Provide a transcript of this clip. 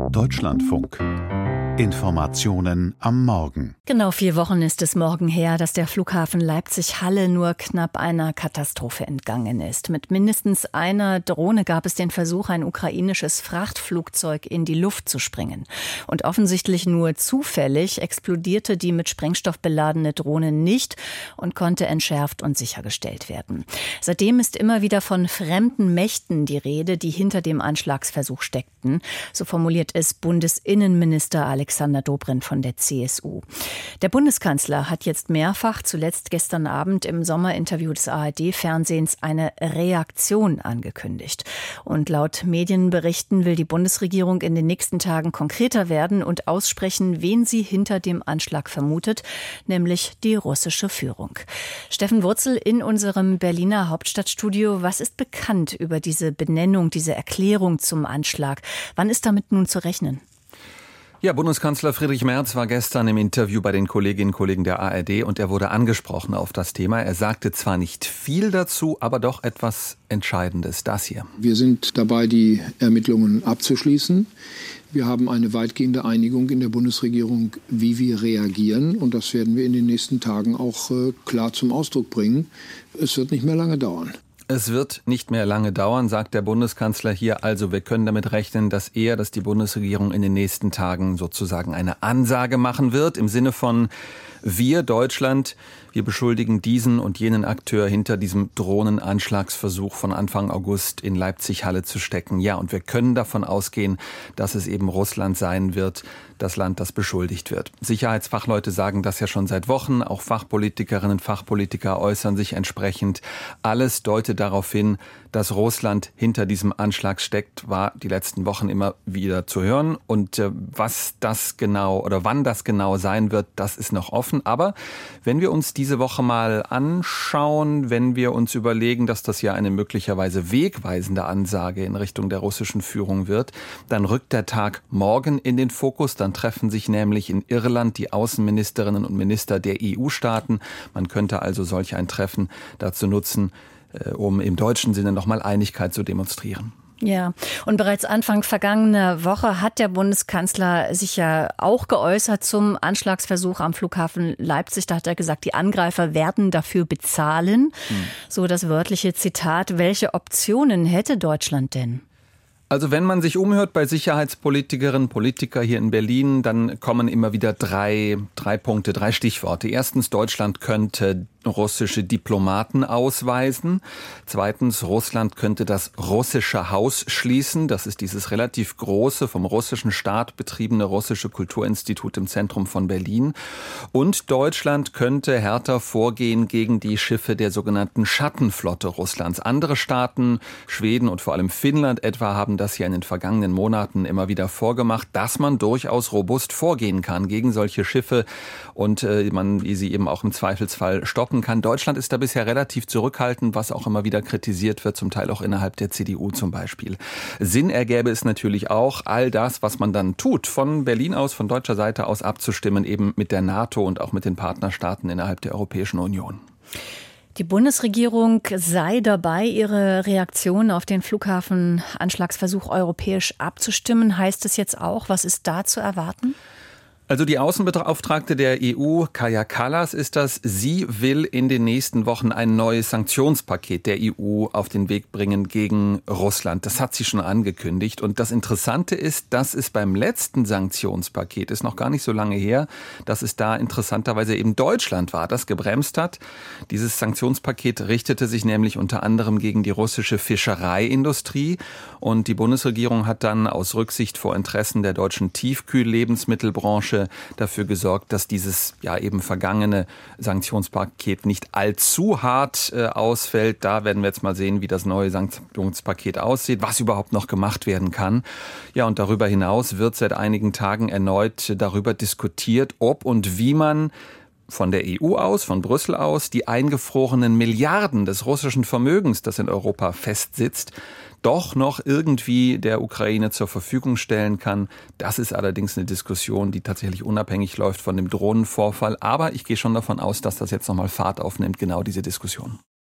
Deutschlandfunk. Informationen am Morgen. Genau 4 Wochen ist es morgen her, dass der Flughafen Leipzig-Halle nur knapp einer Katastrophe entgangen ist. Mit mindestens einer Drohne gab es den Versuch, ein ukrainisches Frachtflugzeug in die Luft zu sprengen. Und offensichtlich nur zufällig explodierte die mit Sprengstoff beladene Drohne nicht und konnte entschärft und sichergestellt werden. Seitdem ist immer wieder von fremden Mächten die Rede, die hinter dem Anschlagsversuch steckten. So formuliert es Bundesinnenminister Alexander Dobrindt von der CSU. Der Bundeskanzler hat jetzt mehrfach, zuletzt gestern Abend im Sommerinterview des ARD-Fernsehens, eine Reaktion angekündigt. Und laut Medienberichten will die Bundesregierung in den nächsten Tagen konkreter werden und aussprechen, wen sie hinter dem Anschlag vermutet, nämlich die russische Führung. Steffen Wurzel in unserem Berliner Hauptstadtstudio. Was ist bekannt über diese Benennung, diese Erklärung zum Anschlag? Wann ist damit nun zu rechnen? Ja, Bundeskanzler Friedrich Merz war gestern im Interview bei den Kolleginnen und Kollegen der ARD und er wurde angesprochen auf das Thema. Er sagte zwar nicht viel dazu, aber doch etwas Entscheidendes. Das hier. Wir sind dabei, die Ermittlungen abzuschließen. Wir haben eine weitgehende Einigung in der Bundesregierung, wie wir reagieren. Und das werden wir in den nächsten Tagen auch klar zum Ausdruck bringen. Es wird nicht mehr lange dauern. Es wird nicht mehr lange dauern, sagt der Bundeskanzler hier. Also wir können damit rechnen, dass die Bundesregierung in den nächsten Tagen sozusagen eine Ansage machen wird. Im Sinne von wir, Deutschland, wir beschuldigen diesen und jenen Akteur hinter diesem Drohnenanschlagsversuch von Anfang August in Leipzig-Halle zu stecken. Ja, und wir können davon ausgehen, dass es eben Russland sein wird, das Land, das beschuldigt wird. Sicherheitsfachleute sagen das ja schon seit Wochen. Auch Fachpolitikerinnen und Fachpolitiker äußern sich entsprechend. Alles deutet darauf hin, dass Russland hinter diesem Anschlag steckt, war die letzten Wochen immer wieder zu hören. Und was das genau oder wann das genau sein wird, das ist noch offen. Aber wenn wir uns diese Woche mal anschauen, wenn wir uns überlegen, dass das ja eine möglicherweise wegweisende Ansage in Richtung der russischen Führung wird, dann rückt der Tag morgen in den Fokus. Dann treffen sich nämlich in Irland die Außenministerinnen und Minister der EU-Staaten. Man könnte also solch ein Treffen dazu nutzen, um im deutschen Sinne nochmal Einigkeit zu demonstrieren. Ja, und bereits Anfang vergangener Woche hat der Bundeskanzler sich ja auch geäußert zum Anschlagsversuch am Flughafen Leipzig. Da hat er gesagt, die Angreifer werden dafür bezahlen. So das wörtliche Zitat. Welche Optionen hätte Deutschland denn? Also wenn man sich umhört bei Sicherheitspolitikerinnen und Politikern hier in Berlin, dann kommen immer wieder drei Punkte, 3 Stichworte. Erstens, Deutschland könnte russische Diplomaten ausweisen. Zweitens, Russland könnte das russische Haus schließen. Das ist dieses relativ große, vom russischen Staat betriebene russische Kulturinstitut im Zentrum von Berlin. Und Deutschland könnte härter vorgehen gegen die Schiffe der sogenannten Schattenflotte Russlands. Andere Staaten, Schweden und vor allem Finnland etwa, haben das ja in den vergangenen Monaten immer wieder vorgemacht, dass man durchaus robust vorgehen kann gegen solche Schiffe und man sie eben auch im Zweifelsfall stoppen kann. Deutschland ist da bisher relativ zurückhaltend, was auch immer wieder kritisiert wird, zum Teil auch innerhalb der CDU zum Beispiel. Sinn ergäbe es natürlich auch, all das, was man dann tut, von Berlin aus, von deutscher Seite aus abzustimmen, eben mit der NATO und auch mit den Partnerstaaten innerhalb der Europäischen Union. Die Bundesregierung sei dabei, ihre Reaktion auf den Flughafenanschlagsversuch europäisch abzustimmen. Heißt es jetzt auch, was ist da zu erwarten? Also die Außenbeauftragte der EU, Kaja Kallas, ist das. Sie will in den nächsten Wochen ein neues Sanktionspaket der EU auf den Weg bringen gegen Russland. Das hat sie schon angekündigt. Und das Interessante ist, dass es beim letzten Sanktionspaket, ist noch gar nicht so lange her, dass es da interessanterweise eben Deutschland war, das gebremst hat. Dieses Sanktionspaket richtete sich nämlich unter anderem gegen die russische Fischereiindustrie. Und die Bundesregierung hat dann aus Rücksicht vor Interessen der deutschen Tiefkühl-Lebensmittelbranche dafür gesorgt, dass dieses ja eben vergangene Sanktionspaket nicht allzu hart ausfällt. Da werden wir jetzt mal sehen, wie das neue Sanktionspaket aussieht, was überhaupt noch gemacht werden kann. Ja, und darüber hinaus wird seit einigen Tagen erneut darüber diskutiert, ob und wie man von der EU aus, von Brüssel aus, die eingefrorenen Milliarden des russischen Vermögens, das in Europa festsitzt, doch noch irgendwie der Ukraine zur Verfügung stellen kann. Das ist allerdings eine Diskussion, die tatsächlich unabhängig läuft von dem Drohnenvorfall. Aber ich gehe schon davon aus, dass das jetzt nochmal Fahrt aufnimmt, genau diese Diskussion.